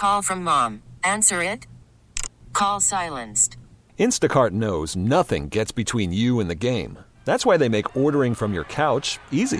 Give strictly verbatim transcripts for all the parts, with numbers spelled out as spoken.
Call from mom. Answer it. Call silenced. Instacart knows nothing gets between you and the game. That's why they make ordering from your couch easy.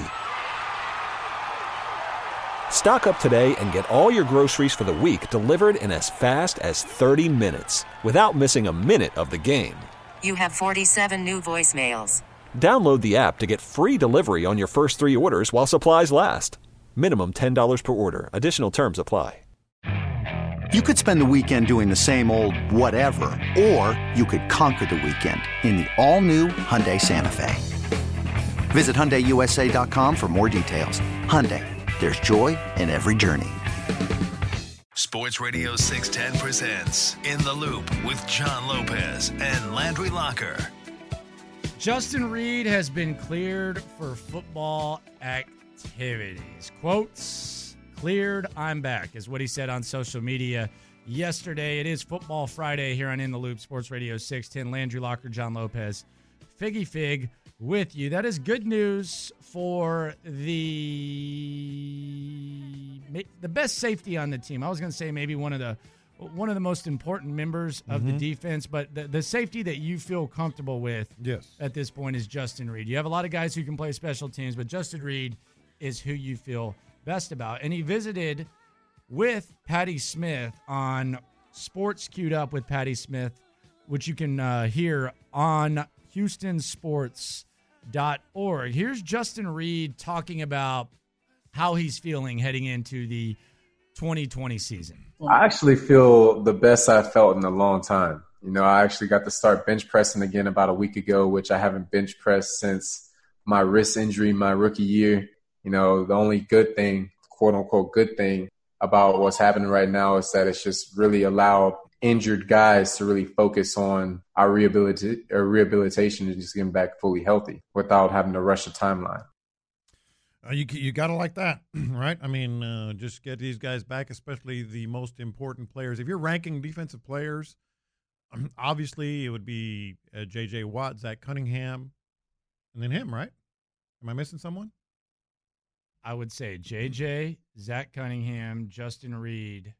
Stock up today and get all your groceries for the week delivered in as fast as thirty minutes without missing a minute of the game. You have forty-seven new voicemails. Download the app to get free delivery on your first three orders while supplies last. Minimum ten dollars per order. Additional terms apply. You could spend the weekend doing the same old whatever, or you could conquer the weekend in the all-new Hyundai Santa Fe. Visit Hyundai U S A dot com for more details. Hyundai, there's joy in every journey. Sports Radio six ten presents In the Loop with John Lopez and Landry Locker. Justin Reid has been cleared for football activities. Quotes, cleared, I'm back, is what he said on social media yesterday. It is Football Friday here on In the Loop, Sports Radio six ten. Landry Locker, John Lopez, Figgy Fig with you. That is good news for the the best safety on the team. I was going to say maybe one of the one of the most important members of mm-hmm. the defense, but the, the safety that you feel comfortable with yes. at this point is Justin Reid. You have a lot of guys who can play special teams, but Justin Reid is who you feel best about. And he visited with Patty Smith on Sports Queued Up with Patty Smith, which you can uh, hear on Houston Sports dot org. Here's Justin Reid talking about how he's feeling heading into the twenty twenty season. I actually feel the best I've felt in a long time. You know, I actually got to start bench pressing again about a week ago, which I haven't bench pressed since my wrist injury my rookie year. You know, the only good thing, quote unquote, good thing about what's happening right now is that it's just really allowed injured guys to really focus on our rehabilita- or rehabilitation and just getting back fully healthy without having to rush a timeline. Uh, you you got to like that, right? I mean, uh, just get these guys back, especially the most important players. If you're ranking defensive players, obviously it would be uh, J J. Watt, Zach Cunningham, and then him, right? Am I missing someone? I would say J J, Zach Cunningham, Justin Reid.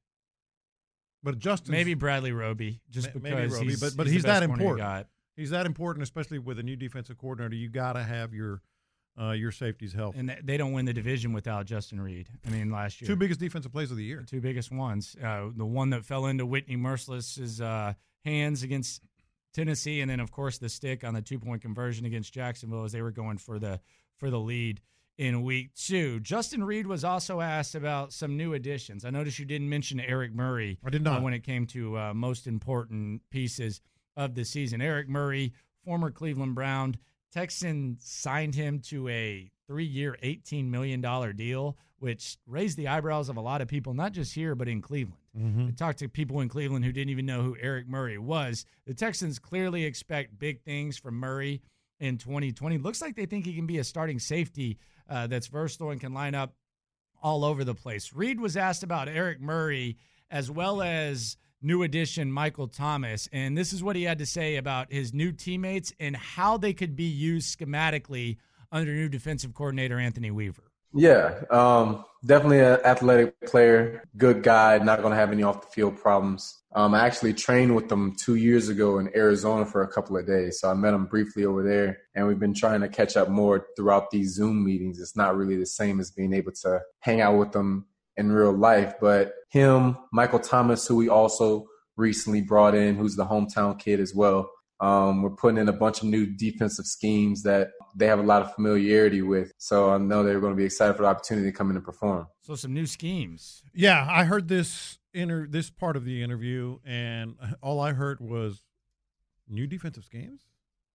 But Justin, maybe Bradley Roby, just because maybe Roby, he's, but, but he's, he's the that best important. Got. He's that important, especially with a new defensive coordinator. You got to have your uh, your safeties healthy. And they don't win the division without Justin Reid. I mean, last year, two biggest defensive plays of the year, the two biggest ones. Uh, the one that fell into Whitney Merciless's uh, hands against Tennessee, and then of course the stick on the two point conversion against Jacksonville as they were going for the for the lead in week two. Justin Reid was also asked about some new additions. I noticed you didn't mention Eric Murray. I did not. Uh, when it came to uh, most important pieces of the season. Eric Murray, former Cleveland Brown. Texans signed him to a three-year, eighteen million dollars deal, which raised the eyebrows of a lot of people, not just here, but in Cleveland. Mm-hmm. I talked to people in Cleveland who didn't even know who Eric Murray was. The Texans clearly expect big things from Murray in twenty twenty. Looks like they think he can be a starting safety uh, that's versatile and can line up all over the place. Reid was asked about Eric Murray as well as new addition Michael Thomas, and this is what he had to say about his new teammates and how they could be used schematically under new defensive coordinator Anthony Weaver. Yeah, um, definitely an athletic player, good guy, not going to have any off-the-field problems. Um, I actually trained with him two years ago in Arizona for a couple of days, so I met him briefly over there, and we've been trying to catch up more throughout these Zoom meetings. It's not really the same as being able to hang out with them in real life, but him, Michael Thomas, who we also recently brought in, who's the hometown kid as well. Um, we're putting in a bunch of new defensive schemes that they have a lot of familiarity with. So I know they're going to be excited for the opportunity to come in and perform. So some new schemes. Yeah, I heard this inter- this part of the interview, and all I heard was new defensive schemes.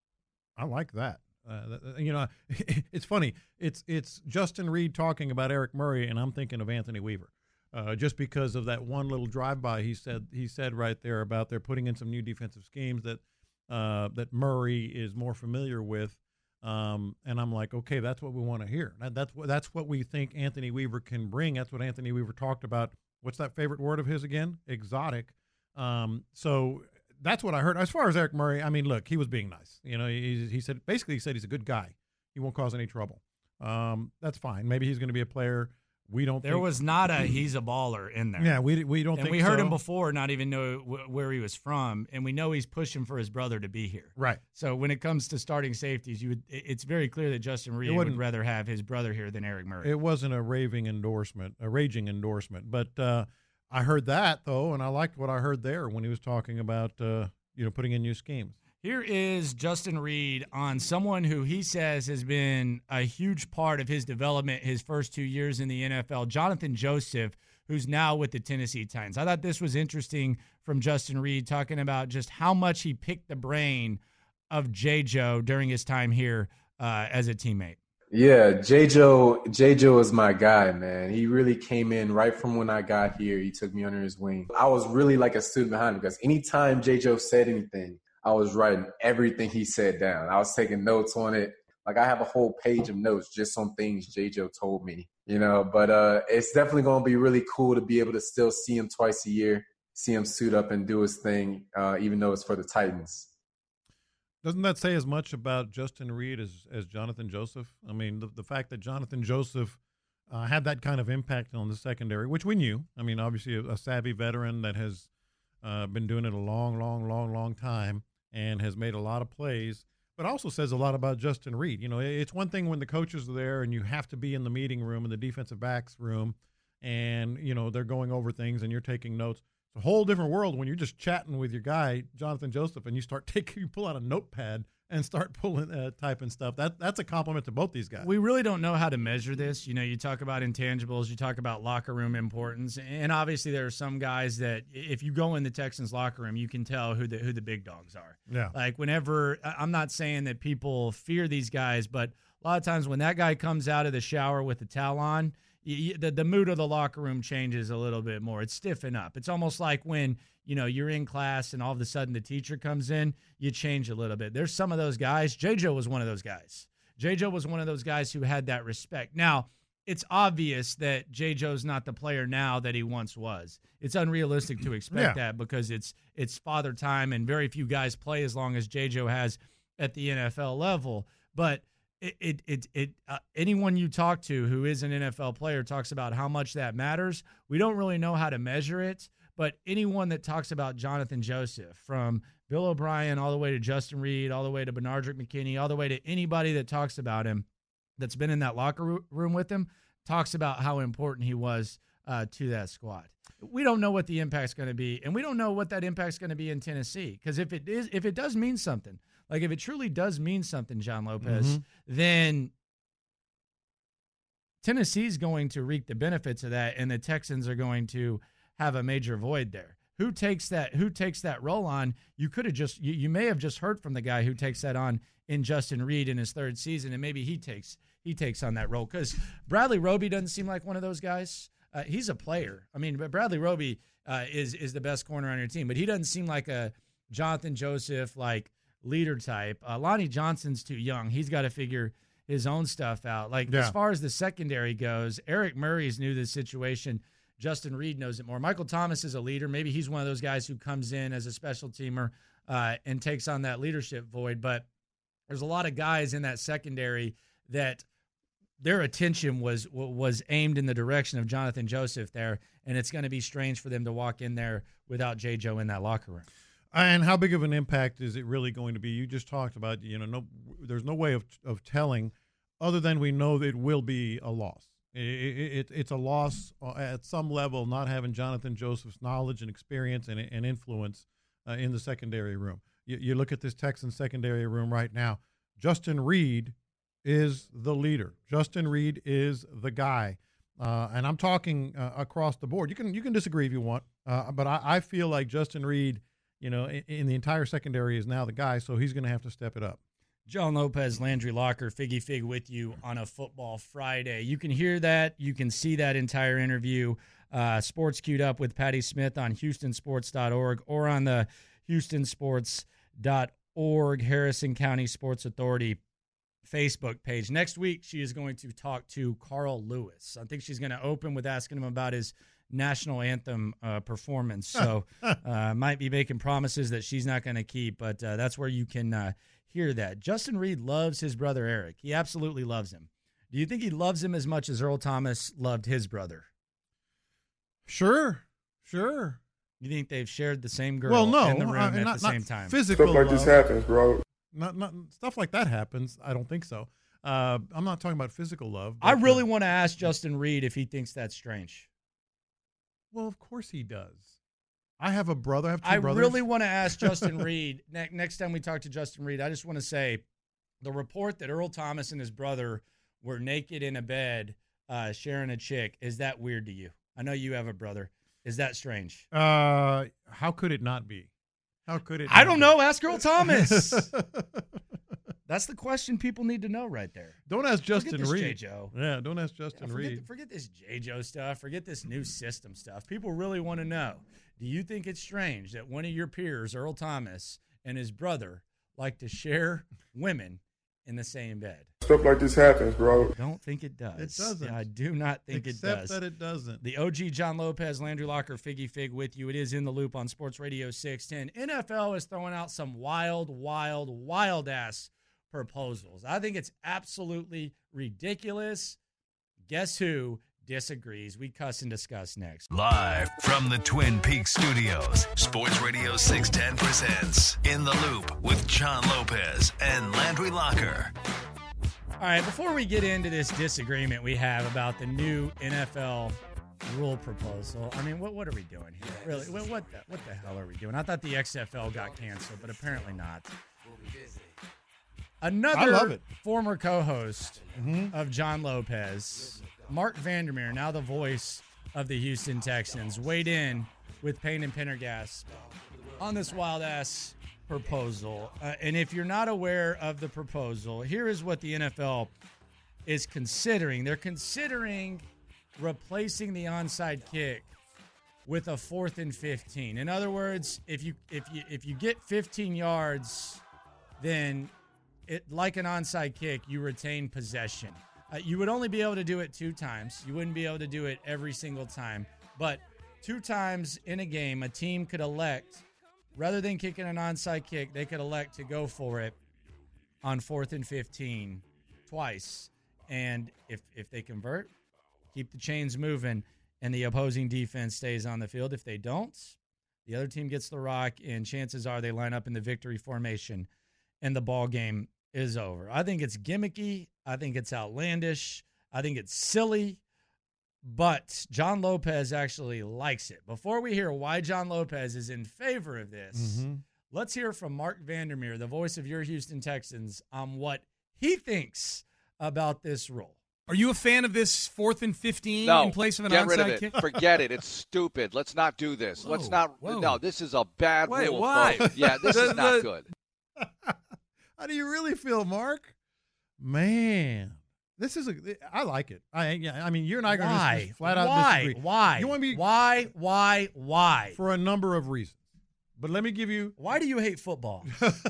I like that. Uh, you know, it's funny. It's it's Justin Reid talking about Eric Murray, and I'm thinking of Anthony Weaver. Uh, just because of that one little drive-by he said he said right there about they're putting in some new defensive schemes that uh, that Murray is more familiar with, um, and I'm like, okay, that's what we want to hear. That, that's what that's what we think Anthony Weaver can bring. That's what Anthony Weaver talked about. What's that favorite word of his again? Exotic. Um, so that's what I heard. As far as Eric Murray, I mean, look, he was being nice. You know, he, he said basically he said he's a good guy. He won't cause any trouble. Um, that's fine. Maybe he's going to be a player We don't. There think, was not a he's a baller in there. Yeah, we we don't and think we heard so. him before, not even know w- where he was from, and we know he's pushing for his brother to be here. Right. So when it comes to starting safeties, you would it's very clear that Justin Reid would rather have his brother here than Eric Murray. It wasn't a raving endorsement, a raging endorsement, but uh, I heard that though, and I liked what I heard there when he was talking about uh, you know putting in new schemes. Here is Justin Reid on someone who he says has been a huge part of his development his first two years in the N F L, Jonathan Joseph, who's now with the Tennessee Titans. I thought this was interesting from Justin Reid, talking about just how much he picked the brain of J. Joe during his time here uh, as a teammate. Yeah, J. Joe, J. Joe is my guy, man. He really came in right from when I got here. He took me under his wing. I was really like a student behind him because anytime J. Joe said anything, I was writing everything he said down. I was taking notes on it. Like I have a whole page of notes just on things J. Joe told me, you know, but uh, it's definitely going to be really cool to be able to still see him twice a year, see him suit up and do his thing, uh, even though it's for the Titans. Doesn't that say as much about Justin Reid as, as Jonathan Joseph? I mean, the, the fact that Jonathan Joseph uh, had that kind of impact on the secondary, which we knew. I mean, obviously a, a savvy veteran that has uh, been doing it a long, long, long, long time and has made a lot of plays, but also says a lot about Justin Reid. You know, it's one thing when the coaches are there and you have to be in the meeting room, in the defensive backs room, and, you know, they're going over things and you're taking notes. It's a whole different world when you're just chatting with your guy, Jonathan Joseph, and you start taking, you pull out a notepad and start pulling, uh, typing stuff. That That's a compliment to both these guys. We really don't know how to measure this. You know, you talk about intangibles, you talk about locker room importance, and obviously there are some guys that if you go in the Texans locker room, you can tell who the who the big dogs are. Yeah. Like whenever, I'm not saying that people fear these guys, but a lot of times when that guy comes out of the shower with the towel on, you, the, the mood of the locker room changes a little bit more. It's stiffen up. It's almost like when, you know, you're in class and all of a sudden the teacher comes in, you change a little bit. There's some of those guys. J. Joe was one of those guys. J. Joe was one of those guys who had that respect. Now, it's obvious that J. Joe's not the player now that he once was. It's unrealistic to expect yeah. that because it's it's father time and very few guys play as long as J. Joe has at the N F L level. But it it it, it uh, anyone you talk to who is an N F L player talks about how much that matters. We don't really know how to measure it. But anyone that talks about Jonathan Joseph, from Bill O'Brien all the way to Justin Reid, all the way to Benardrick McKinney, all the way to anybody that talks about him that's been in that locker room with him, talks about how important he was uh, to that squad. We don't know what the impact's going to be, and we don't know what that impact's going to be in Tennessee. Because if it is, if it does mean something, like if it truly does mean something, John Lopez, mm-hmm. then Tennessee's going to reap the benefits of that, and the Texans are going to have a major void there. Who takes that? Who takes that role on? You could have just, you, you may have just heard from the guy who takes that on in Justin Reid in his third season, and maybe he takes he takes on that role because Bradley Roby doesn't seem like one of those guys. Uh, he's a player. I mean, but Bradley Roby uh, is is the best corner on your team, but he doesn't seem like a Jonathan Joseph like leader type. Uh, Lonnie Johnson's too young. He's got to figure his own stuff out. Like yeah. as far as the secondary goes, Eric Murray's new to the situation. Justin Reid knows it more. Michael Thomas is a leader. Maybe he's one of those guys who comes in as a special teamer uh, and takes on that leadership void. But there's a lot of guys in that secondary that their attention was was aimed in the direction of Jonathan Joseph there, and it's going to be strange for them to walk in there without J. Joe in that locker room. And how big of an impact is it really going to be? You just talked about, you know, no, there's no way of of telling other than we know that it will be a loss. It, it, it's a loss at some level not having Jonathan Joseph's knowledge and experience and, and influence uh, in the secondary room. You, you look at this Texans secondary room right now. Justin Reid is the leader. Justin Reid is the guy. Uh, and I'm talking uh, across the board. You can you can disagree if you want, uh, but I, I feel like Justin Reid, you know, in, in the entire secondary is now the guy, so he's going to have to step it up. John Lopez, Landry Locker, Figgy Fig with you on a Football Friday. You can hear that. You can see that entire interview. Uh, sports Queued Up with Patty Smith on Houston Sports dot org or on the Houston Sports dot org Harrison County Sports Authority Facebook page. Next week, she is going to talk to Carl Lewis. I think she's going to open with asking him about his national anthem uh, performance. So uh, might be making promises that she's not going to keep, but uh, that's where you can uh, hear that. Justin Reid loves his brother Eric. He absolutely loves him. Do you think he loves him as much as Earl Thomas loved his brother? Sure, sure. You think they've shared the same girl well, no, in the room uh, at not, the same not time? Physical Stuff like love. this happens, bro. Not, not stuff like that happens. I don't think so. Uh, I'm not talking about physical love. I but, really uh, want to ask Justin Reed if he thinks that's strange. Well, of course he does. I have a brother. I have two I brothers. really want to ask Justin Reed ne- next time we talk to Justin Reed. I just want to say the report that Earl Thomas and his brother were naked in a bed uh, sharing a chick. Is that weird to you? I know you have a brother. Is that strange? Uh, how could it not be? How could it? I not don't be? know. Ask Earl Thomas. That's the question people need to know right there. Don't ask Justin forget this Reed. J. Joe. Yeah, don't ask Justin Yeah, forget, Reed. forget this J. Joe stuff. Forget this new system stuff. People really want to know. Do you think it's strange that one of your peers, Earl Thomas, and his brother like to share women in the same bed? Stuff like this happens, bro. Don't think it does. It doesn't. I do not think Except it does. that it doesn't. The O G John Lopez, Landry Locker, Figgy Fig with you. It is In the Loop on Sports Radio six ten. N F L is throwing out some wild, wild, wild-ass proposals. I think it's absolutely ridiculous. Guess who disagrees? We cuss and discuss next. Live from the Twin Peaks studios, Sports Radio six ten presents In the Loop with John Lopez and Landry Locker. All right, before we get into this disagreement we have about the new N F L rule proposal, I mean, what what are we doing here? Really, what what the, what the hell are we doing? I thought the X F L got canceled, but apparently not. Another I love it. former co-host Mm-hmm. of John Lopez, Mark Vandermeer, now the voice of the Houston Texans, weighed in with Payne and Pendergast on this wild-ass proposal. Uh, and if you're not aware of the proposal, here is what the N F L is considering. They're considering replacing the onside kick with a fourth and fifteen. In other words, if you if you if you get fifteen yards, then it like an onside kick, you retain possession. Uh, you would only be able to do it two times. You wouldn't be able to do it every single time. But two times in a game, a team could elect, rather than kicking an onside kick, they could elect to go for it on fourth and fifteen twice. And if if they convert, keep the chains moving, and the opposing defense stays on the field. If they don't, the other team gets the rock, and chances are they line up in the victory formation, and the ball game is over. I think it's gimmicky. I think it's outlandish. I think it's silly. But John Lopez actually likes it. Before we hear why John Lopez is in favor of this, Mm-hmm. let's hear from Mark Vandermeer, the voice of your Houston Texans, on what he thinks about this rule. Are you a fan of this fourth and fifteen no, in place of an get rid of onside it. kick? Forget it. It's stupid. Let's not do this. Whoa, Let's not. whoa. No, this is a bad Wait, rule. why? folks. Yeah, this The- is not the- good. How do you really feel, Mark? Man, this is a. I like it. I yeah. I mean, you and I are going to Why? just flat out why? disagree. Why? You want me Why? Why? Why? for a number of reasons, but let me give you. Why do you hate football?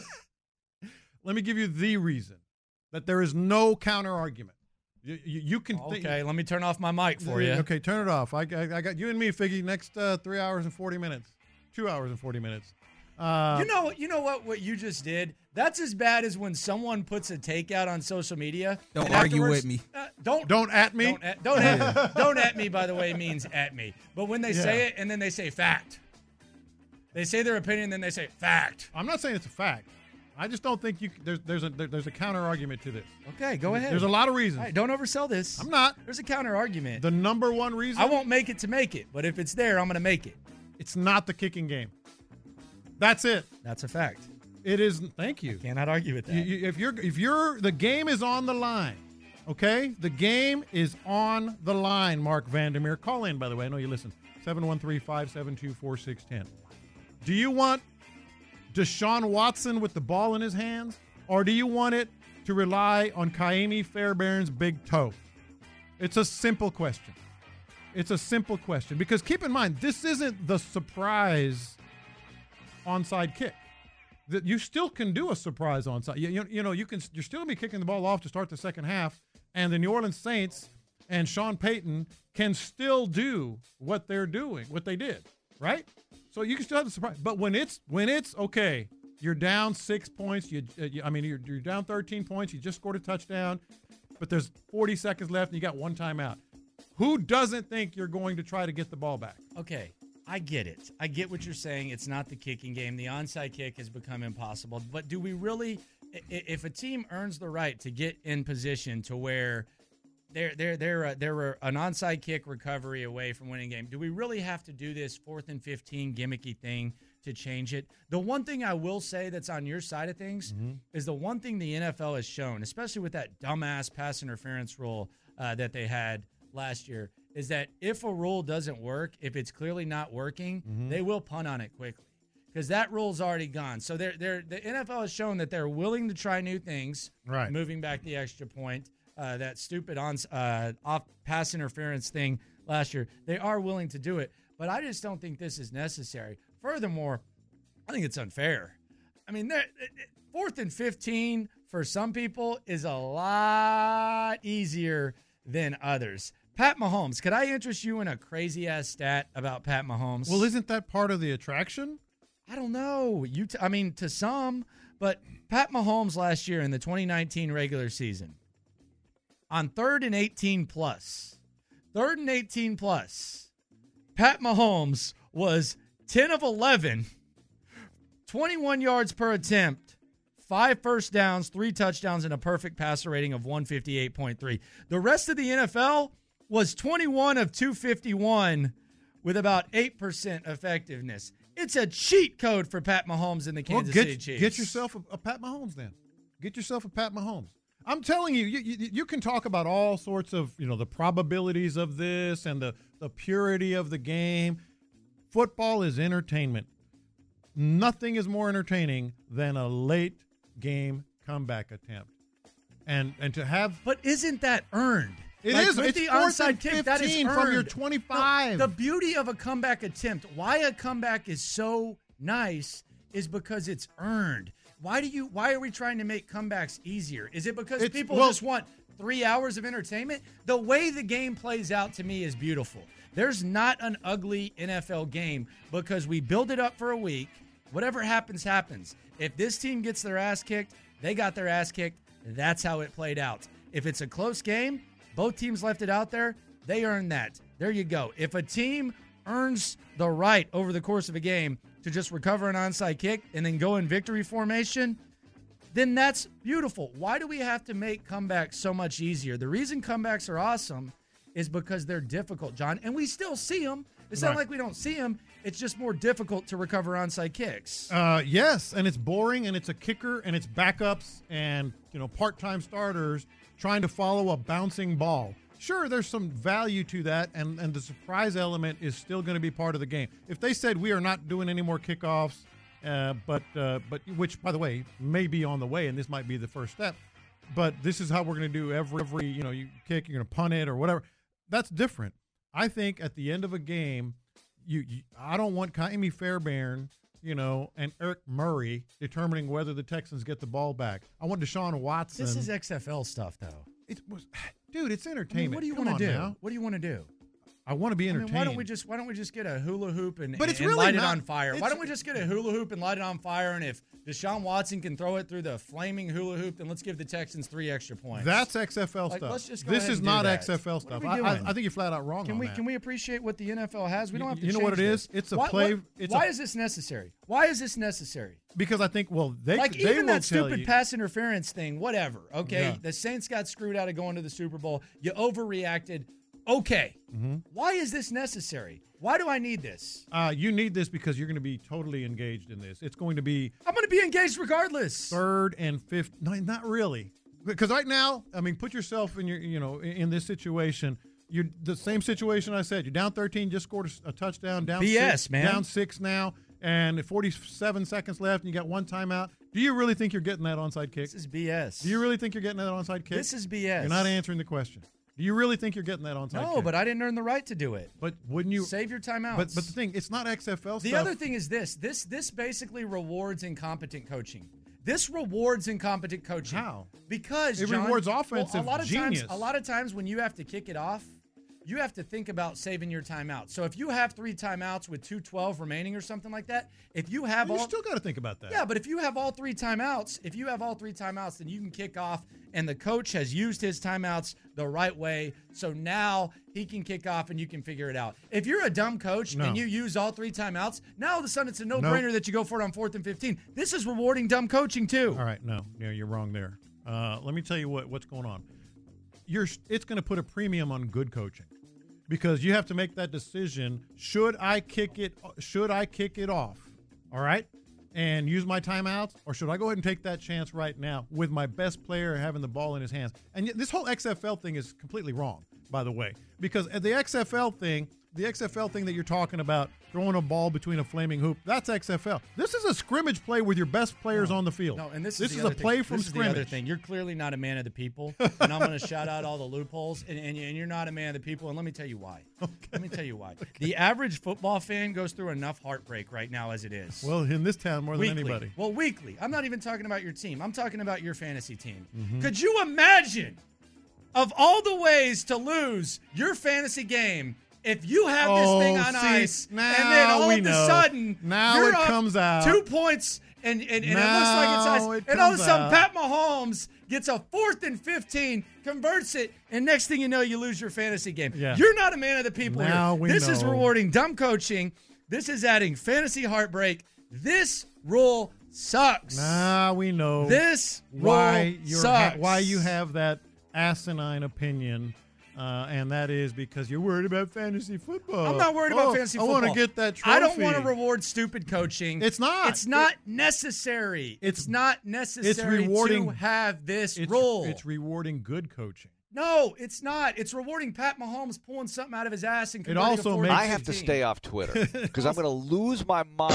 Let me give you the reason that there is no counter argument. You, you, you can. Okay, think, let me turn off my mic for you. Okay, turn it off. I, I, I got you and me, Figgy. Next uh, three hours and forty minutes. Two hours and forty minutes. Uh, You know what? You know what? What you just did? That's as bad as when someone puts a takeout on social media. Don't and argue afterwards- with me. Uh, don't don't at me. Don't at, don't, at, don't at me. By the way, means at me. But when they say Yeah. it and then they say fact, they say their opinion, and then they say fact. I'm not saying it's a fact. I just don't think you. There's there's a there, there's a counter argument to this. Okay, go ahead. There's a lot of reasons. All right, don't oversell this. I'm not. There's a counter argument. The number one reason. I won't make it to make it, but if it's there, I'm going to make it. It's not the kicking game. That's it. That's a fact. It is. Thank you. Cannot argue with that. You, you, if you're if you're the game is on the line, okay? The game is on the line. Mark Vandermeer, call in. By the way, I know you listen. seven one three, five seven two, four six one zero. Do you want Deshaun Watson with the ball in his hands, or do you want it to rely on Kaimi Fairbairn's big toe? It's a simple question. It's a simple question because keep in mind this isn't the surprise onside kick. That you still can do a surprise onside. You, you, you know, you can. You're still gonna be kicking the ball off to start the second half, and the New Orleans Saints and Sean Payton can still do what they're doing, what they did, right? So you can still have the surprise. But when it's when it's okay, you're down six points. You, uh, you I mean, you're you're down thirteen points. You just scored a touchdown. but there's forty seconds left and you got one timeout. Who doesn't think you're going to try to get the ball back? Okay, I get it. I get what you're saying. It's not the kicking game. The onside kick has become impossible. But do we really – if a team earns the right to get in position to where they're, they're, they're, uh, they're an onside kick recovery away from winning a game, do we really have to do this fourth and fifteen gimmicky thing to change it? The one thing I will say that's on your side of things mm-hmm. is the one thing the N F L has shown, especially with that dumbass pass interference rule uh, that they had – last year, is that if a rule doesn't work, if it's clearly not working, mm-hmm. they will punt on it quickly because that rule's already gone. So they're, they're, the N F L has shown that they're willing to try new things, right? Moving back the extra point, uh, that stupid on uh, off pass interference thing last year. They are willing to do it, but I just don't think this is necessary. Furthermore, I think it's unfair. I mean, fourth and fifteen for some people is a lot easier than others. Pat Mahomes, could I interest you in a crazy-ass stat about Pat Mahomes? Well, isn't that part of the attraction? I don't know. You, t- I mean, to some, but Pat Mahomes last year in the twenty nineteen regular season, on third and eighteen plus, third and eighteen plus, Pat Mahomes was ten of eleven, twenty-one yards per attempt, five first downs, three touchdowns, and a perfect passer rating of one fifty-eight point three. The rest of the N F L was twenty-one of two fifty-one with about eight percent effectiveness. It's a cheat code for Pat Mahomes and the Kansas well, get, City Chiefs. Get yourself a, a Pat Mahomes then. Get yourself a Pat Mahomes. I'm telling you, you, you, you can talk about all sorts of, you know, the probabilities of this and the, the purity of the game. Football is entertainment. Nothing is more entertaining than a late game comeback attempt. And and to have But isn't that earned? It like is. With It's the fourth onside and kick, that is fifteen earned. from your twenty-five. The, the beauty of a comeback attempt, why a comeback is so nice is because it's earned. Why do you why are we trying to make comebacks easier? Is it because It's- people well- just want three hours of entertainment? The way the game plays out to me is beautiful. There's not an ugly N F L game because we build it up for a week. Whatever happens, happens. If this team gets their ass kicked, they got their ass kicked. That's how it played out. If it's a close game, both teams left it out there, they earn that. There you go. If a team earns the right over the course of a game to just recover an onside kick and then go in victory formation, then that's beautiful. Why do we have to make comebacks so much easier? The reason comebacks are awesome is because they're difficult, John, and we still see them. It's not Right. like we don't see them. It's just more difficult to recover onside kicks. Uh, yes, and it's boring, and it's a kicker, and it's backups, and you know part-time starters trying to follow a bouncing ball. Sure, there's some value to that, and, and the surprise element is still going to be part of the game. If they said we are not doing any more kickoffs, uh, but uh, but which, by the way, may be on the way, and this might be the first step, but this is how we're going to do every, every you know, you kick, you're going to punt it or whatever. That's different. I think at the end of a game, you, you I don't want Kaimi Fairbairn, you know, and Eric Murray determining whether the Texans get the ball back. I want Deshaun Watson. This is X F L stuff, though. It was, dude, it's I mean, entertainment. what do you Come want to on do? now. What do you want to do? I want to be I mean, entertained. why don't we just why don't we just get a hula hoop and, But it's and really light not- it on fire? Why it's- don't we just get a hula hoop and light it on fire? And if Deshaun Watson can throw it through the flaming hula hoop, then let's give the Texans three extra points. That's X F L Like, stuff. let's just go this ahead is and do not that. X F L What stuff. are we I, I, doing? I think you're flat out wrong Can on we that. can we appreciate what the N F L has? We don't You- have to. you know change what it is? this. It's a why, play- What, it's why a- is this necessary? Why is this necessary? Because I think, well, they Like they even will that tell stupid you, pass interference thing, whatever. Okay, Yeah. the Saints got screwed out of going to the Super Bowl. You overreacted. Okay, Mm-hmm. why is this necessary? Why do I need this? Uh, you need this because you're going to be totally engaged in this. It's going to be I'm going to be engaged regardless. third and fifth. No, not really. Because right now, I mean, put yourself in your, you know, in, in this situation. You're the same situation I said. You're down thirteen, just scored a, a touchdown. Down B S, six, man. Down six now, and forty-seven seconds left, and you got one timeout. Do you really think you're getting that onside kick? This is B S. Do you really think you're getting that onside kick? This is B S. You're not answering the question. Do you really think you're getting that onside kick? No, but I didn't earn the right to do it. But wouldn't you Save your timeouts. But but the thing, it's not X F L The stuff. other thing is this. This this basically rewards incompetent coaching. This rewards incompetent coaching. How? Because It John, rewards well, offensive a lot of genius. times, a lot of times when you have to kick it off, you have to think about saving your timeout. So if you have three timeouts with two twelve remaining or something like that, if you have well, all, you still got to think about that. Yeah, but if you have all three timeouts, if you have all three timeouts, then you can kick off, and the coach has used his timeouts the right way. So now he can kick off, and you can figure it out. If you're a dumb coach No. and you use all three timeouts, now all of a sudden it's a no-brainer nope. that you go for it on fourth and fifteen. This is rewarding dumb coaching too. All right, no, yeah, you're wrong there. Uh, let me tell you what what's going on. You're it's going to put a premium on good coaching, because you have to make that decision. Should I kick it? Should I kick it off? All right, and use my timeouts, or should I go ahead and take that chance right now with my best player having the ball in his hands? And this whole X F L thing is completely wrong, by the way, because the X F L thing, the X F L thing that you're talking about, throwing a ball between a flaming hoop, that's X F L. This is a scrimmage play with your best players no, on the field. No, and this, this is, is the a play thing. from this scrimmage. Is the other thing. You're clearly not a man of the people, and I'm going to shout out all the loopholes, and, and, and you're not a man of the people, and let me tell you why. Okay. Let me tell you why. Okay. The average football fan goes through enough heartbreak right now as it is. Well, in this town more than weekly. anybody. Well, weekly. I'm not even talking about your team. I'm talking about your fantasy team. Mm-hmm. Could you imagine, of all the ways to lose your fantasy game, if you have this oh, thing on see, ice, and then all of know. a sudden now you're it up comes out two points, and, and, and it looks now like it's ice, it and all of a sudden out. Pat Mahomes gets a fourth and fifteen, converts it, and next thing you know, you lose your fantasy game. Yeah. You're not a man of the people now here. We this know. is rewarding dumb coaching. This is adding fantasy heartbreak. This rule sucks. Now we know this why rule you're sucks. ha- why you have that asinine opinion. Uh, and that is because you're worried about fantasy football. I'm not worried oh, about fantasy football. I want to get that trophy. I don't want to reward stupid coaching. It's not. It's not it, necessary. It's, it's not necessary it's rewarding, to have this it's, rule. It's rewarding good coaching. No, it's not. It's rewarding Pat Mahomes pulling something out of his ass and it also makes I have to stay off Twitter because I'm going to lose my mind.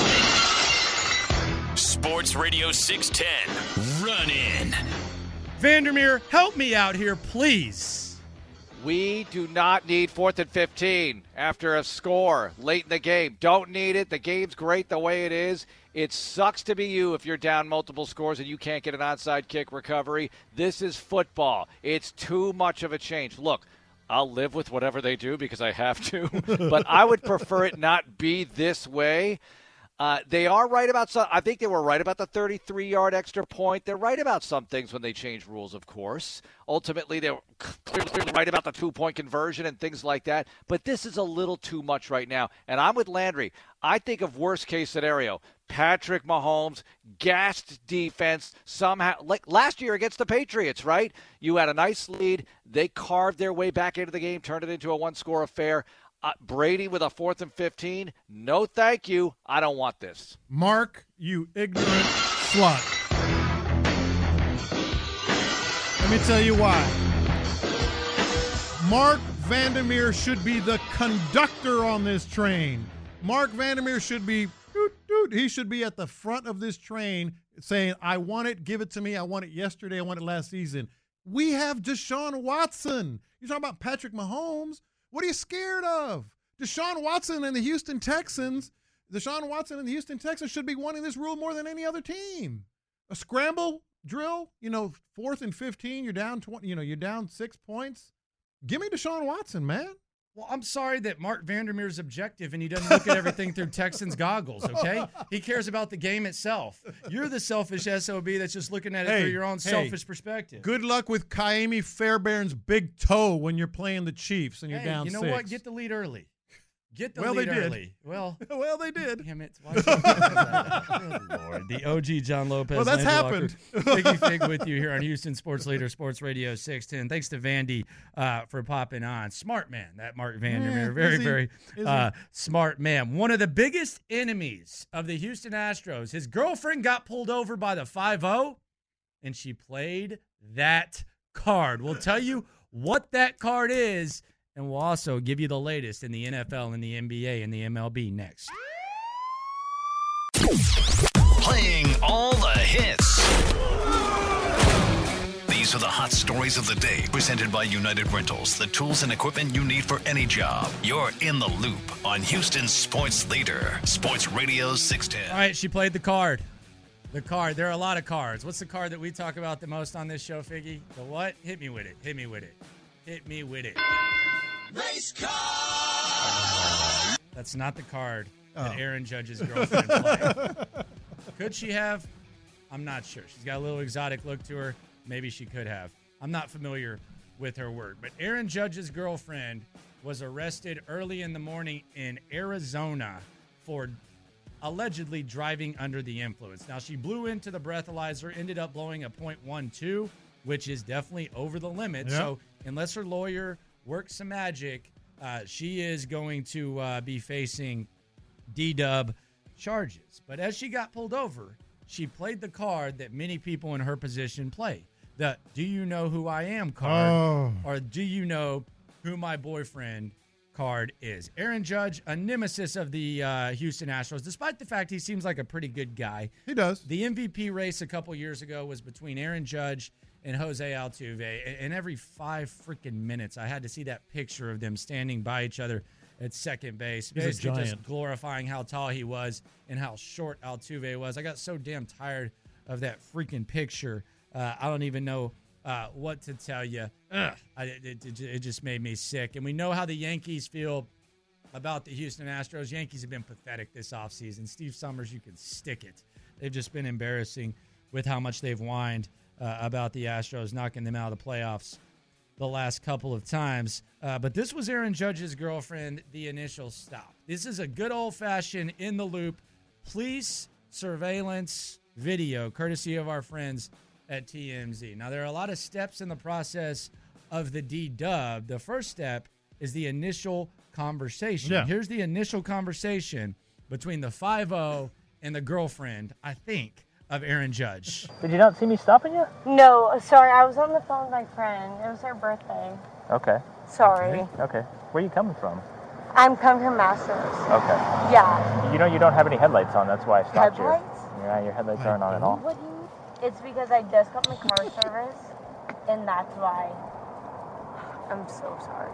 Sports Radio six ten. Run in. Vandermeer, help me out here, please. We do not need fourth and fifteen after a score late in the game. Don't need it. The game's great the way it is. It sucks to be you if you're down multiple scores and you can't get an onside kick recovery. This is football. It's too much of a change. Look, I'll live with whatever they do because I have to, but I would prefer it not be this way. Uh, they are right about some. I think they were right about the thirty-three-yard extra point. They're right about some things when they change rules, of course. Ultimately, they're clearly right about the two-point conversion and things like that. But this is a little too much right now. And I'm with Landry. I think of worst-case scenario. Patrick Mahomes, gassed defense, somehow. Like last year against the Patriots, right? You had a nice lead. They carved their way back into the game, turned it into a one-score affair. Uh, Brady with a fourth and fifteen. No, thank you. I don't want this. Mark, you ignorant slut. Let me tell you why. Mark Vandermeer should be the conductor on this train. Mark Vandermeer should be, doot, doot, he should be at the front of this train saying, I want it, give it to me. I want it yesterday. I want it last season. We have Deshaun Watson. You're talking about Patrick Mahomes. What are you scared of? Deshaun Watson and the Houston Texans, Deshaun Watson and the Houston Texans should be wanting this rule more than any other team. A scramble drill, you know, fourth and fifteen, you're down twenty, you know, you're down six points. Give me Deshaun Watson, man. Well, I'm sorry that Mark Vandermeer's objective and he doesn't look at everything through Texans goggles, okay? He cares about the game itself. You're the selfish S O B that's just looking at it hey, through your own hey, selfish perspective. Good luck with Kaimi Fairbairn's big toe when you're playing the Chiefs and you're hey, down you know six. what? Get the lead early. Get the well, lead they did. early. Well, well, they did. Damn it. Why oh, Lord. The O G John Lopez. Well, that's Landry happened. Figgy Fig with you here on Houston Sports Leader, Sports Radio six ten. Thanks to Vandy uh, for popping on. Smart man, that Mark Vandermeer. Mm, very, is he? very Is uh, smart man. One of the biggest enemies of the Houston Astros. His girlfriend got pulled over by the five oh, and she played that card. We'll tell you what that card is. And we'll also give you the latest in the N F L and the N B A and the M L B next. Playing all the hits. These are the hot stories of the day, presented by United Rentals, the tools and equipment you need for any job. You're in the loop on Houston's Sports Leader, Sports Radio six ten. All right, she played the card. The card. There are a lot of cards. What's the card that we talk about the most on this show, Figgy? The what? Hit me with it. Hit me with it. Hit me with it. Race car! That's not the card Oh. that Aaron Judge's girlfriend played. Could she have? I'm not sure. She's got a little exotic look to her. Maybe she could have. I'm not familiar with her work. But Aaron Judge's girlfriend was arrested early in the morning in Arizona for allegedly driving under the influence. Now, she blew into the breathalyzer, ended up blowing a point one two, which is definitely over the limit. Yep. So unless her lawyer works some magic, uh, she is going to uh, be facing D-dub charges. But as she got pulled over, she played the card that many people in her position play. The do you know who I am card, Oh. or do you know who my boyfriend card is. Aaron Judge, a nemesis of the uh, Houston Astros, despite the fact he seems like a pretty good guy. He does. The M V P race a couple years ago was between Aaron Judge and Jose Altuve. And every five freaking minutes, I had to see that picture of them standing by each other at second base, He's a basically just giant. glorifying how tall he was and how short Altuve was. I got so damn tired of that freaking picture. Uh, I don't even know uh, what to tell you. Ugh, I, it, it, it just made me sick. And we know how the Yankees feel about the Houston Astros. Yankees have been pathetic this offseason. Steve Summers, you can stick it. They've just been embarrassing with how much they've whined uh, about the Astros, knocking them out of the playoffs the last couple of times. Uh, but this was Aaron Judge's girlfriend, the initial stop. This is a good old-fashioned in-the-loop police surveillance video, courtesy of our friends at T M Z. Now, there are a lot of steps in the process of the D-dub. The first step is the initial conversation. Yeah. Here's the initial conversation between the five oh and the girlfriend, I think, of Aaron Judge. Did you not see me stopping you? No, sorry. I was on the phone with my friend. It was her birthday. Okay. Sorry. Okay. okay. Where are you coming from? I'm coming from Masters. Okay. Yeah. You know you don't have any headlights on. That's why I stopped Headlights? you. Yeah, your headlights aren't on at all. What do you mean? It's because I just got my car service, and that's why. I'm so sorry.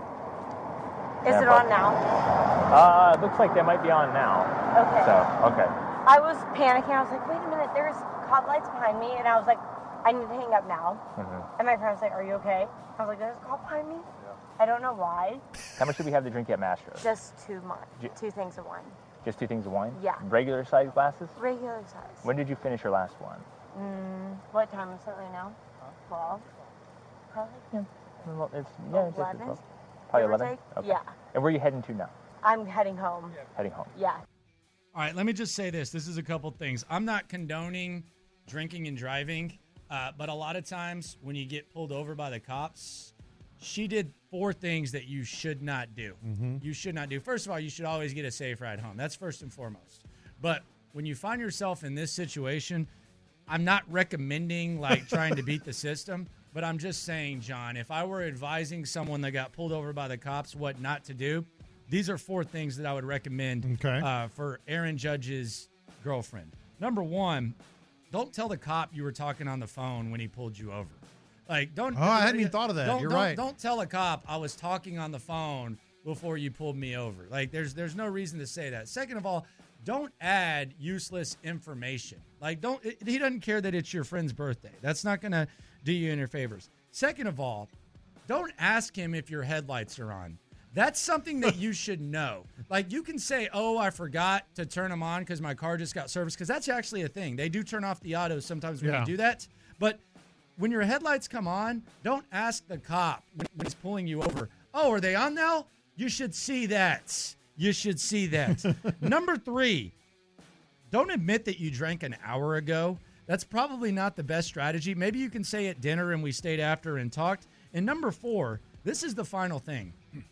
Is Yeah, it but- on now? Uh, it looks like they might be on now. Okay. So, okay. I was panicking. I was like, wait a minute, there's cop lights behind me. And I was like, I need to hang up now. Mm-hmm. And my friend was like, are you okay? I was like, there's a cop behind me? I don't know why. How much did we have to drink at Mastros? Just two much. J- Two things of wine. Just two things of wine? Yeah. Regular size glasses? Regular size. When did you finish your last one? Mm, what time is it right now? twelve? Probably. Yeah. Well, it's, yeah, it's just eleven? twelve. Probably Give or eleven? take? Okay. Yeah. And where are you heading to now? I'm heading home. Heading home. Yeah. All right, let me just say this. This is a couple things. I'm not condoning drinking and driving, uh, but a lot of times when you get pulled over by the cops, she did four things that you should not do. Mm-hmm. You should not do. First of all, you should always get a safe ride home. That's first and foremost. But when you find yourself in this situation, I'm not recommending like trying to beat the system, but I'm just saying, John, if I were advising someone that got pulled over by the cops what not to do, these are four things that I would recommend Okay. uh, for Aaron Judge's girlfriend. Number one, don't tell the cop you were talking on the phone when he pulled you over. Like, don't. Oh, I hadn't even thought of that. Don't, You're don't, right. Don't tell a cop I was talking on the phone before you pulled me over. Like, there's there's no reason to say that. Second of all, don't add useless information. Like, don't. It, he doesn't care that it's your friend's birthday. That's not gonna do you any favors. Second of all, don't ask him if your headlights are on. That's something that you should know. Like, you can say, oh, I forgot to turn them on because my car just got serviced, because that's actually a thing. They do turn off the autos sometimes when Yeah. you do that. But when your headlights come on, don't ask the cop when he's pulling you over, oh, are they on now? You should see that. You should see that. Number three, don't admit that you drank an hour ago. That's probably not the best strategy. Maybe you can say at dinner and we stayed after and talked. And number four, this is the final thing.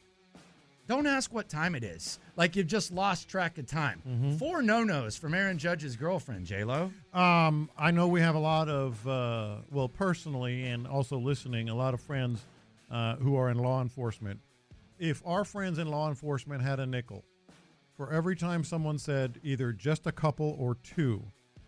Don't ask what time it is. Like you've just lost track of time. Mm-hmm. Four no-nos from Aaron Judge's girlfriend, J-Lo. Um, I know we have a lot of, uh, well, personally and also listening, a lot of friends uh, who are in law enforcement. If our friends in law enforcement had a nickel for every time someone said either just a couple or two,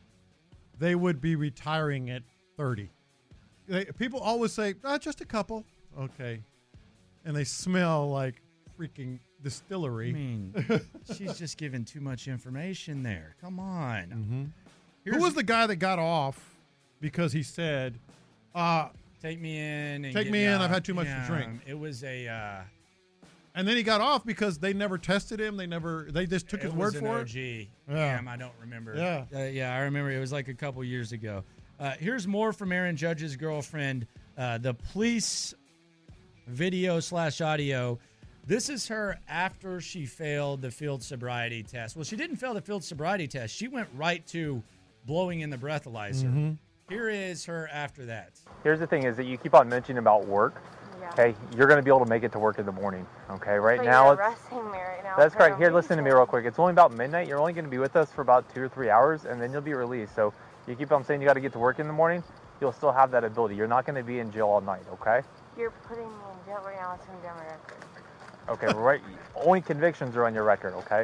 they would be retiring at thirty. They, people always say, ah, just a couple. Okay. And they smell like freaking distillery. I mean, she's just giving too much information there. Come on. Mm-hmm. Who was the guy that got off because he said, uh, Take me in. And Take get me in. out. I've had too much Yeah, to drink. It was a. Uh, And then he got off because they never tested him. They never. They just took it his was word an for O G. it. Yeah. Damn, I don't remember. Yeah. Uh, yeah, I remember. It was like a couple years ago. Uh, here's more from Aaron Judge's girlfriend. Uh, the police video slash audio. This is her after she failed the field sobriety test. Well, she didn't fail the field sobriety test. She went right to blowing in the breathalyzer. Mm-hmm. Here is her after that. Here's the thing is that you keep on mentioning about work. Yeah. Okay, you're going to be able to make it to work in the morning. Okay, right But now you're it's arresting me right now. that's for correct. no Here, listen to me reason. real quick. It's only about midnight. You're only going to be with us for about two or three hours, and then you'll be released. So you keep on saying you got to get to work in the morning. You'll still have that ability. You're not going to be in jail all night. Okay. You're putting me in jail right now. It's going to be on my record. Okay. Right. Only convictions are on your record. Okay.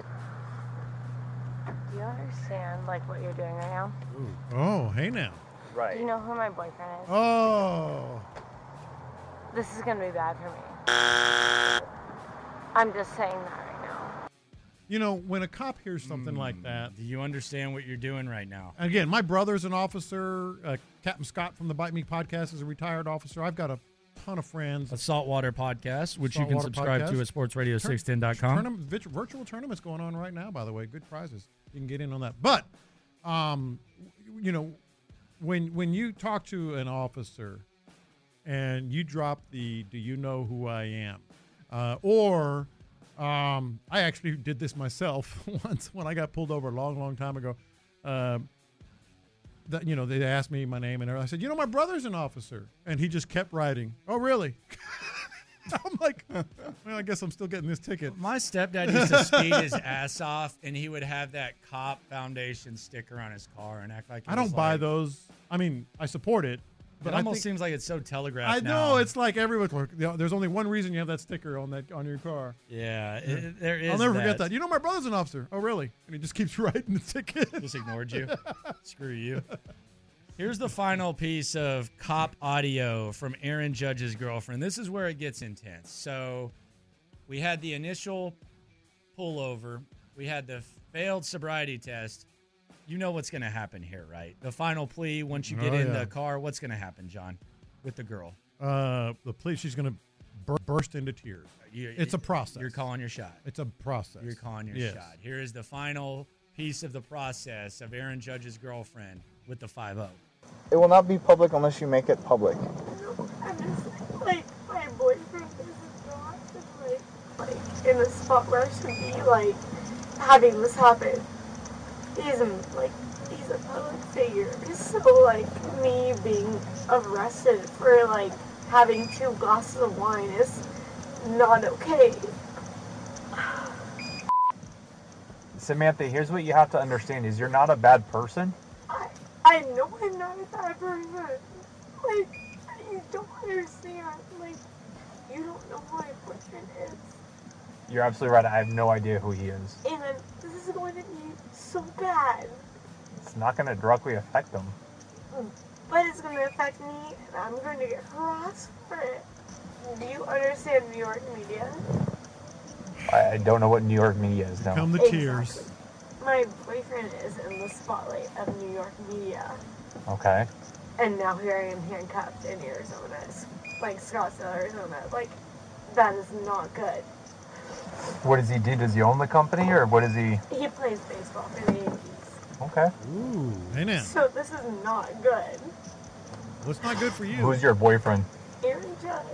Do you understand, like, what you're doing right now? Oh, hey now. Right. Do you know who my boyfriend is? Oh. This is going to be bad for me. I'm just saying that right now. You know, when a cop hears something like that. Do you understand what you're doing right now? Again, my brother's an officer. Uh, Captain Scott from the Bite Me podcast is a retired officer. I've got a ton of friends. A Saltwater podcast, which you can Saltwater subscribe podcast. to at sports radio six ten dot com. Tournament, virtu- virtual tournaments going on right now, by the way. Good prizes. You can get in on that. But, um, you know, when when you talk to an officer and you drop the "Do you know who I am?" Uh, or um, I actually did this myself once when I got pulled over a long, long time ago. Uh, that you know, they asked me my name and everything. I said, "You know, my brother's an officer," and he just kept writing. Oh, really? I'm like, well, I guess I'm still getting this ticket. My stepdad used to speed his ass off, and he would have that Cop Foundation sticker on his car and act like it I don't was buy like, those. I mean, I support it, but It I almost think, seems like it's so telegraphed I now. know it's like everyone. Look, you know, there's only one reason you have that sticker on that on your car. Yeah, it, there is. I'll never forget that. that. You know, my brother's an officer. Oh, really? And he just keeps writing the ticket. Just ignored you. Screw you. Here's the final piece of cop audio from Aaron Judge's girlfriend. This is where it gets intense. So we had the initial pullover. We had the failed sobriety test. You know what's going to happen here, right? The final plea, once you get Oh, in yeah. the car, what's going to happen, John, with the girl? Uh, the police. She's going to bur- burst into tears. You- It's a process. You're calling your shot. It's a process. You're calling your Yes. shot. Here is the final piece of the process of Aaron Judge's girlfriend with the five oh. It will not be public unless you make it public. I'm just, like, my boyfriend is not, like, like, in the spot where I should be, like, having this happen. He's, a, like, he's a public figure. So, like, me being arrested for, like, having two glasses of wine is not okay. Samantha, here's what you have to understand: is you're not a bad person. I know I'm not a bad person. Like, you don't understand. Like, you don't know who my boyfriend is. You're absolutely right. I have no idea who he is. And then this is going to be so bad. It's not going to directly affect him. But it's going to affect me, and I'm going to get harassed for it. Do you understand New York media? I, I don't know what New York media is now. Come the Exactly. tears. My boyfriend is in the spotlight of New York media. Okay. And now here I am handcuffed in Arizona. Like, Scottsdale, Arizona. Like, that is not good. What does he do? Does he own the company, or what is he? He plays baseball for the Yankees. Okay. Ooh, hey now. So this is not good. Well, it's not good for you. Who's your boyfriend? Aaron Judge.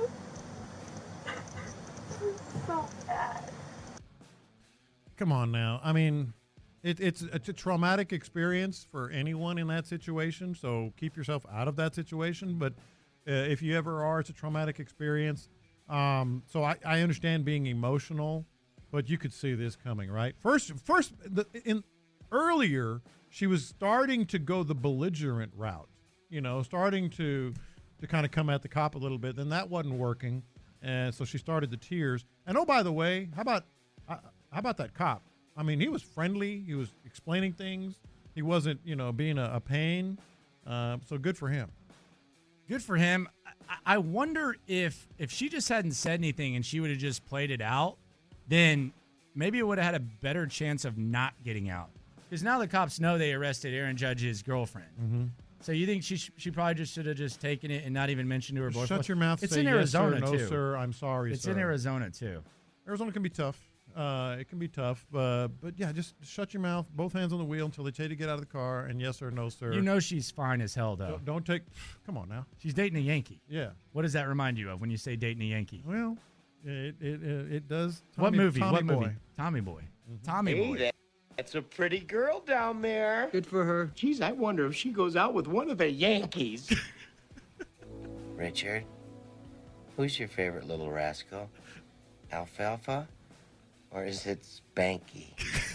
So bad. Come on now. I mean, it, it's it's a traumatic experience for anyone in that situation. So keep yourself out of that situation. But uh, if you ever are, it's a traumatic experience. Um, so I, I understand being emotional, but you could see this coming, right? First, first, the, in earlier, she was starting to go the belligerent route. You know, starting to to kind of come at the cop a little bit. Then that wasn't working, and so she started the tears. And oh, by the way, how about uh, how about that cop? I mean, he was friendly. He was explaining things. He wasn't, you know, being a, a pain. Uh, so good for him. Good for him. I, I wonder if if she just hadn't said anything and she would have just played it out, then maybe it would have had a better chance of not getting out. Because now the cops know they arrested Aaron Judge's girlfriend. Mm-hmm. So you think she sh- she probably just should have just taken it and not even mentioned to her boyfriend? Shut your mouth. It's say in yes, Arizona sir, no, too. sir. I'm sorry, It's sir. in Arizona too. Arizona can be tough. Uh, it can be tough. Uh, but, yeah, just shut your mouth, both hands on the wheel until they tell you to get out of the car, and yes or no, sir. You know she's fine as hell, though. Don't, don't take – come on now. She's dating a Yankee. Yeah. What does that remind you of when you say dating a Yankee? Well, it it, it, it does. Tommy, what movie? Tommy what Boy. movie? Tommy Boy. Mm-hmm. Tommy hey, Boy. That, that's a pretty girl down there. Good for her. Geez, I wonder if she goes out with one of the Yankees. Richard, who's your favorite little rascal? Alfalfa? Or is it Spanky?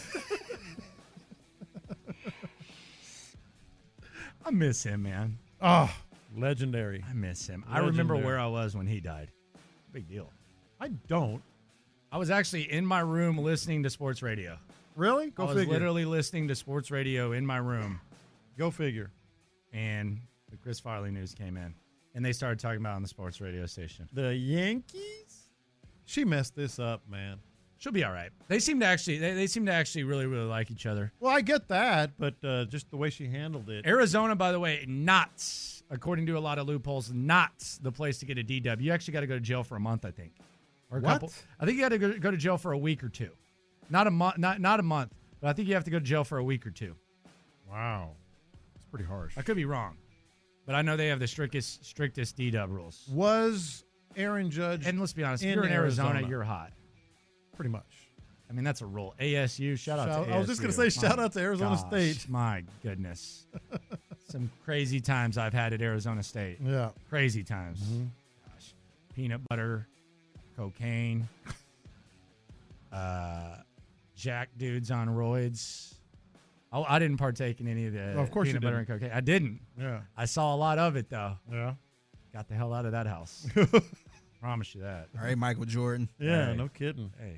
I miss him, man. Oh, legendary. I miss him. Legendary. I remember where I was when he died. Big deal. I don't. I was actually in my room listening to sports radio. Really? Go I was figure. literally listening to sports radio in my room. Go figure. And the Chris Farley news came in. And they started talking about it on the sports radio station. The Yankees? She messed this up, man. She'll be all right. They seem to actually they, they seem to actually really, really like each other. Well, I get that, but uh, just the way she handled it. Arizona, by the way, not, according to a lot of loopholes, not the place to get a D W. You actually got to go to jail for a month, I think. Or a What? couple. I think you got to go, go to jail for a week or two. Not a month, not not a month, but I think you have to go to jail for a week or two. Wow. It's pretty harsh. I could be wrong. But I know they have the strictest strictest D W rules. Was Aaron Judge And let's be honest, if in you're in Arizona, Arizona? you're hot. Pretty much. I mean, that's a rule. A S U, shout out Shout- to A S U. I was just gonna say shout My out to Arizona gosh, State. My goodness. Some crazy times I've had at Arizona State. Yeah. Crazy times. Mhm. Gosh. Peanut butter, cocaine, uh, jack dudes on roids. I, I didn't partake in any of the Of course you peanut butter and didn't. cocaine. I didn't. Yeah. I saw a lot of it, though. Yeah. Got the hell out of that house. Promise you that. All right, Michael Jordan. Yeah, Hey. no kidding. Hey.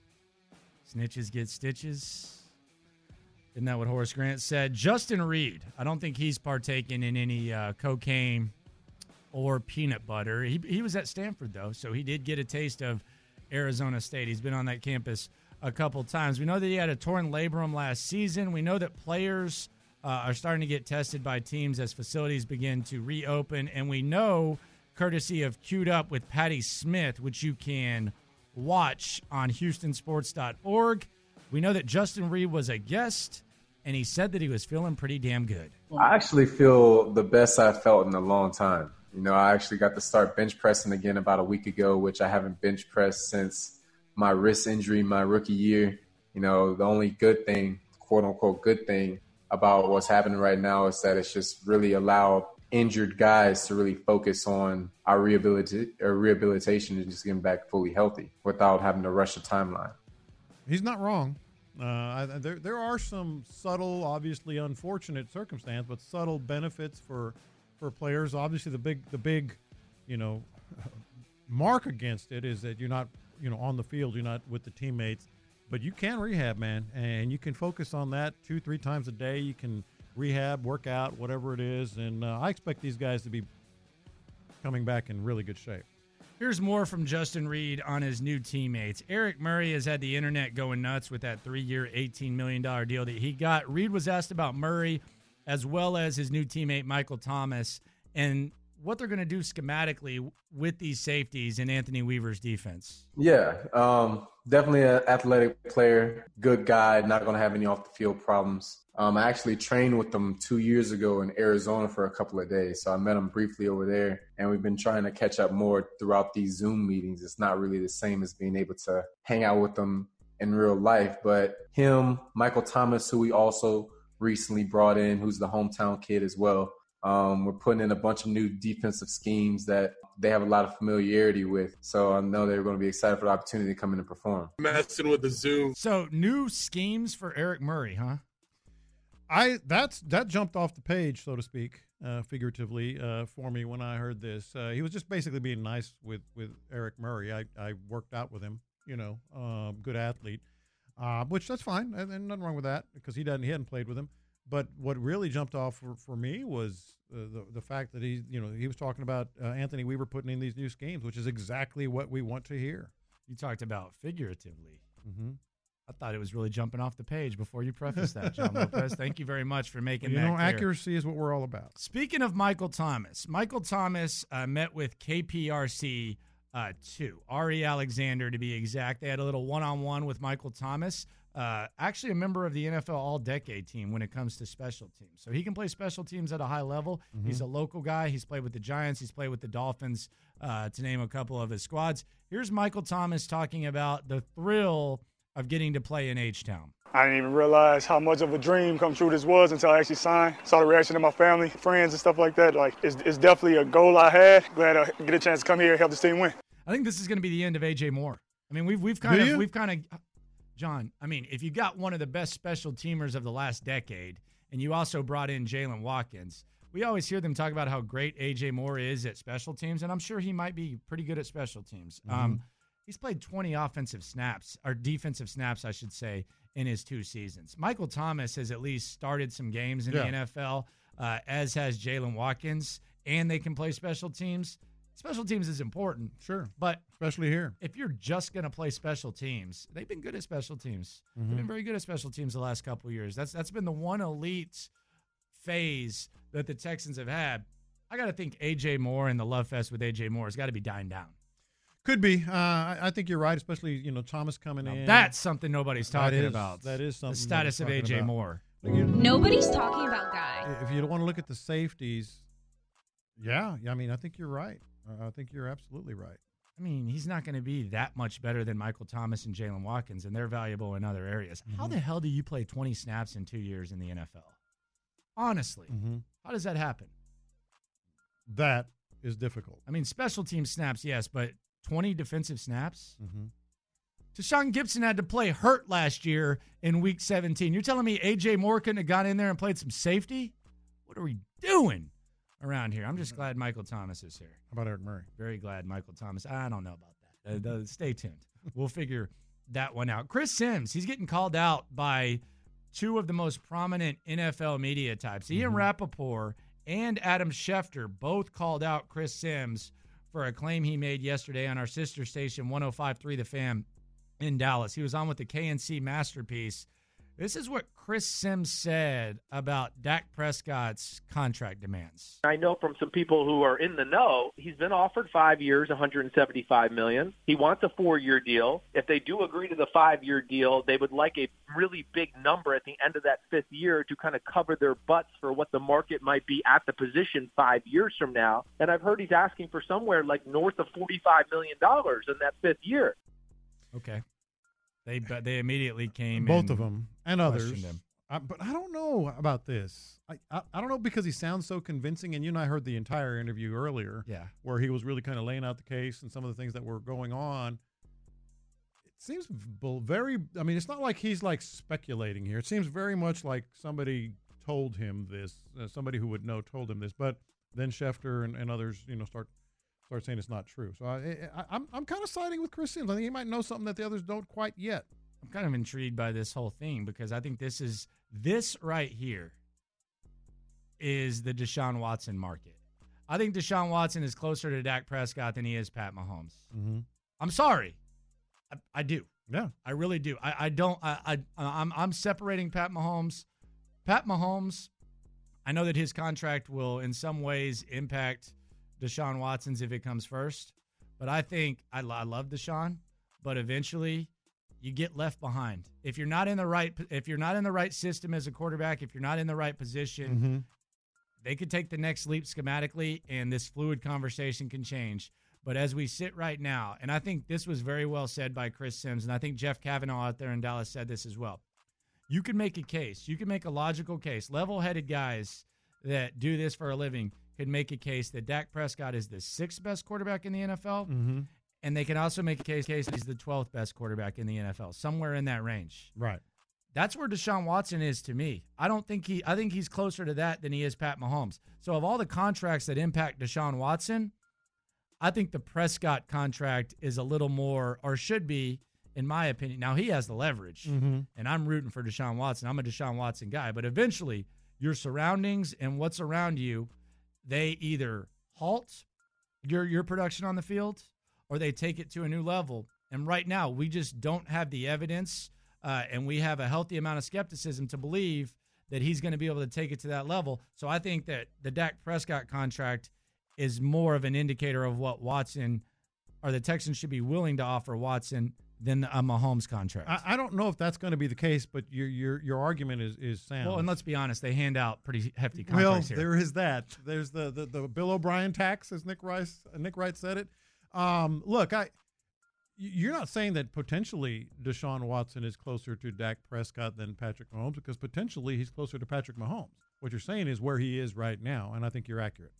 Snitches get stitches. Isn't that what Horace Grant said? Justin Reed. I don't think he's partaking in any uh, cocaine or peanut butter. He, he was at Stanford, though, so he did get a taste of Arizona State. He's been on that campus a couple times. We know that he had a torn labrum last season. We know that players uh, are starting to get tested by teams as facilities begin to reopen. And we know, courtesy of Queued Up with Patty Smith, which you can watch on Houston Sports dot org, we know that Justin Reed was a guest, and he said that he was feeling pretty damn good. I actually feel the best I've felt in a long time. You know, I actually got to start bench pressing again about a week ago, which I haven't bench pressed since my wrist injury my rookie year. You know, the only good thing, quote unquote, good thing about what's happening right now is that it's just really allowed injured guys to really focus on our rehabilita- or rehabilitation and just getting back fully healthy without having to rush a timeline. He's not wrong. Uh, I, there, there are some subtle, obviously unfortunate circumstance, but subtle benefits for for players. Obviously, the big, the big, you know, mark against it is that you're not, you know, on the field. You're not with the teammates, but you can rehab, man, and you can focus on that two, three times a day. You can rehab, work out, whatever it is, and uh, I expect these guys to be coming back in really good shape. Here's more from Justin Reed on his new teammates. Eric Murray has had the internet going nuts with that three-year, eighteen million dollars deal that he got. Reed was asked about Murray as well as his new teammate Michael Thomas and what they're going to do schematically with these safeties in Anthony Weaver's defense. Yeah, um, definitely an athletic player, good guy, not going to have any off-the-field problems. Um, I actually trained with them two years ago in Arizona for a couple of days, so I met him briefly over there, and we've been trying to catch up more throughout these Zoom meetings. It's not really the same as being able to hang out with them in real life, but him, Michael Thomas, who we also recently brought in, who's the hometown kid as well, Um, we're putting in a bunch of new defensive schemes that they have a lot of familiarity with. So I know they're going to be excited for the opportunity to come in and perform. Messing with the Zoom. So new schemes for Eric Murray, huh? I that's that jumped off the page, so to speak, uh, figuratively, uh, for me when I heard this. Uh, he was just basically being nice with, with Eric Murray. I, I worked out with him, you know, um, good athlete, uh, which that's fine. And, and nothing wrong with that because he doesn't he hadn't played with him. But what really jumped off for, for me was uh, the the fact that he, you know, he was talking about uh, Anthony Weaver putting in these new schemes, which is exactly what we want to hear. You talked about figuratively. Mm-hmm. I thought it was really jumping off the page before you prefaced that, John Lopez. Thank you very much for making Well, you that know, clear. accuracy is what we're all about. Speaking of Michael Thomas, Michael Thomas uh, met with K P R C Uh, two. Ari Alexander, to be exact. They had a little one-on-one with Michael Thomas. Uh, actually a member of the N F L All-Decade team when it comes to special teams. So he can play special teams at a high level. Mm-hmm. He's a local guy. He's played with the Giants. He's played with the Dolphins, uh, to name a couple of his squads. Here's Michael Thomas talking about the thrill of getting to play in H-Town. I didn't even realize how much of a dream come true this was until I actually signed. Saw the reaction of my family, friends, and stuff like that. Like, it's, it's definitely a goal I had. Glad I get a chance to come here and help this team win. I think this is going to be the end of A J Moore. I mean, we've we've kind Do of you? we've kind of, John. I mean, if you got one of the best special teamers of the last decade, and you also brought in Jalen Watkins, we always hear them talk about how great A J Moore is at special teams, and I'm sure he might be pretty good at special teams. Mm-hmm. Um, he's played twenty offensive snaps, or defensive snaps, I should say, in his two seasons. Michael Thomas has at least started some games in Yeah. the N F L, uh, as has Jalen Watkins, and they can play special teams. Special teams is important. Sure. But especially here. If you're just going to play special teams, they've been good at special teams. Mm-hmm. They've been very good at special teams the last couple of years. That's That's been the one elite phase that the Texans have had. I got to think A J Moore and the love fest with A J Moore has got to be dying down. Could be. Uh, I, I think you're right, especially, you know, Thomas coming Now, in. that's something nobody's talking That is- about. That is something. The status of nobody's A J talking about. Moore. Nobody's talking about Guy. If you want to look at the safeties, yeah, I mean, I think you're right. Uh, I think you're absolutely right. I mean, he's not going to be that much better than Michael Thomas and Jalen Watkins, and they're valuable in other areas. Mm-hmm. How the hell do you play twenty snaps in two years in the N F L? Honestly, Mm-hmm. how does that happen? That is difficult. I mean, special team snaps, yes, but twenty defensive snaps? Mm-hmm. Deshaun Gibson had to play hurt last year in week seventeen. You're telling me A J Moore couldn't have gone in there and played some safety? What are we doing around here? I'm just glad Michael Thomas is here. How about Eric Murray? Very glad Michael Thomas. I don't know about that. Uh, uh, stay tuned. We'll figure that one out. Chris Sims, he's getting called out by two of the most prominent N F L media types. Ian Rappaport and Adam Schefter both called out Chris Sims for a claim he made yesterday on our sister station, one oh five point three The Fan in Dallas. He was on with the K N C Masterpiece. This is what Chris Sims said about Dak Prescott's contract demands. I know from some people who are in the know, he's been offered five years, one hundred seventy-five million dollars. He wants a four-year deal. If they do agree to the five-year deal, they would like a really big number at the end of that fifth year to kind of cover their butts for what the market might be at the position five years from now. And I've heard he's asking for somewhere like north of forty-five million dollars in that fifth year. Okay. They but they immediately came Both and of them and others. questioned him. I, but I don't know about this. I, I I don't know because he sounds so convincing, and you and I heard the entire interview earlier. Yeah. Where he was really kind of laying out the case and some of the things that were going on. It seems v- very. I mean, it's not like he's like speculating here. It seems very much like somebody told him this. Uh, somebody who would know told him this. But then Schefter and, and others, you know, start. Start saying it's not true. So I, I, I'm I'm kind of siding with Chris Sims. I think he might know something that the others don't quite yet. I'm kind of intrigued by this whole thing because I think this is this right here is the Deshaun Watson market. I think Deshaun Watson is closer to Dak Prescott than he is Pat Mahomes. Mm-hmm. I'm sorry, I, I do. Yeah, I really do. I, I don't. I, I I'm I'm separating Pat Mahomes. Pat Mahomes. I know that his contract will in some ways impact Deshaun Watson's if it comes first. But I think I, I love Deshaun, but eventually you get left behind. If you're not in the right if you're not in the right system as a quarterback, if you're not in the right position, mm-hmm. they could take the next leap schematically and this fluid conversation can change. But as we sit right now, and I think this was very well said by Chris Sims, and I think Jeff Kavanaugh out there in Dallas said this as well. You can make a case. You can make a logical case. Level-headed guys that do this for a living could make a case that Dak Prescott is the sixth best quarterback in the N F L, mm-hmm. and they can also make a case, case he's the twelfth best quarterback in the N F L, somewhere in that range. Right. That's where Deshaun Watson is to me. I don't think he. I think he's closer to that than he is Pat Mahomes. So of all the contracts that impact Deshaun Watson, I think the Prescott contract is a little more, or should be, in my opinion. Now he has the leverage, mm-hmm. and I'm rooting for Deshaun Watson. I'm a Deshaun Watson guy, but eventually your surroundings and what's around you, they either halt your your production on the field or they take it to a new level. And right now, we just don't have the evidence, uh, and we have a healthy amount of skepticism to believe that he's going to be able to take it to that level. So I think that the Dak Prescott contract is more of an indicator of what Watson or the Texans should be willing to offer Watson than a Mahomes contract. I, I don't know if that's going to be the case, but your your your argument is is sound. Well, and let's be honest, they hand out pretty hefty well, contracts here. there is that. There's the, the the Bill O'Brien tax, as Nick Rice Nick Wright said it. Um, look, I you're not saying that potentially Deshaun Watson is closer to Dak Prescott than Patrick Mahomes, because potentially he's closer to Patrick Mahomes. What you're saying is where he is right now, and I think you're accurate.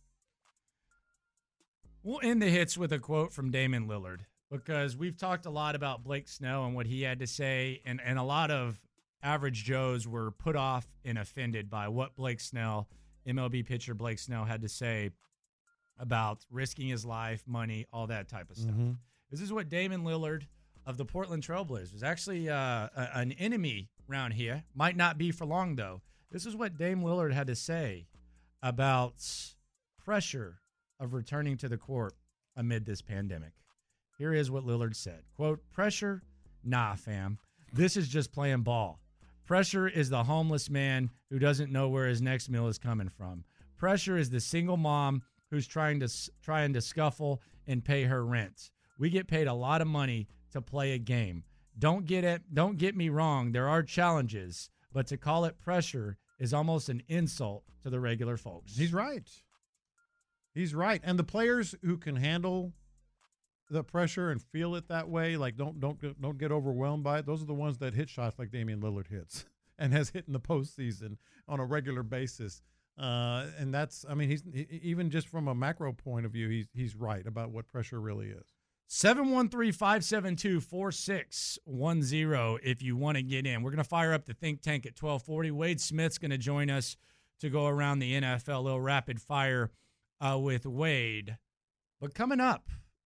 We'll end the hits with a quote from Damian Lillard, because we've talked a lot about Blake Snell and what he had to say, and, and a lot of average Joes were put off and offended by what Blake Snell, M L B pitcher Blake Snell, had to say about risking his life, money, all that type of stuff. Mm-hmm. This is what Damian Lillard of the Portland Trailblazers, was actually uh, a, an enemy around here, might not be for long though. This is what Dame Lillard had to say about pressure of returning to the court amid this pandemic. Here is what Lillard said. Quote, pressure? Nah, fam. This is just playing ball. Pressure is the homeless man who doesn't know where his next meal is coming from. Pressure is the single mom who's trying to trying to scuffle and pay her rent. We get paid a lot of money to play a game. Don't get it. Don't get me wrong. There are challenges, but to call it pressure is almost an insult to the regular folks. He's right. He's right. And the players who can handle the pressure and feel it that way, like don't don't don't get overwhelmed by it, those are the ones that hit shots like Damian Lillard hits and has hit in the postseason on a regular basis. Uh, and that's, I mean, he's he, even just from a macro point of view, he's he's right about what pressure really is. seven one three, five seven two, four six one zero if you want to get in. We're going to fire up the think tank at twelve forty. Wade Smith's going to join us to go around the N F L, a little rapid fire uh, with Wade. But coming up,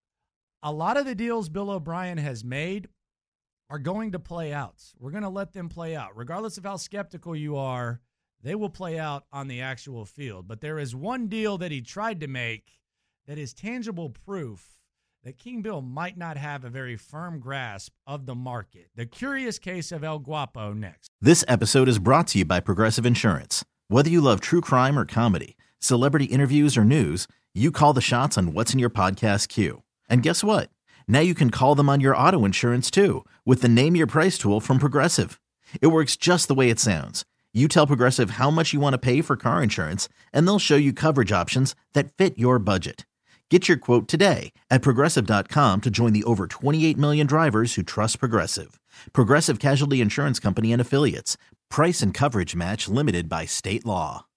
a lot of the deals Bill O'Brien has made are going to play out. We're going to let them play out. Regardless of how skeptical you are, they will play out on the actual field. But there is one deal that he tried to make that is tangible proof that King Bill might not have a very firm grasp of the market. The curious case of El Guapo next. This episode is brought to you by Progressive Insurance. Whether you love true crime or comedy, celebrity interviews or news, you call the shots on what's in your podcast queue. And guess what? Now you can call them on your auto insurance too with the Name Your Price tool from Progressive. It works just the way it sounds. You tell Progressive how much you want to pay for car insurance, and they'll show you coverage options that fit your budget. Get your quote today at Progressive dot com to join the over twenty-eight million drivers who trust Progressive. Progressive Casualty Insurance Company and Affiliates. Price and coverage match limited by state law.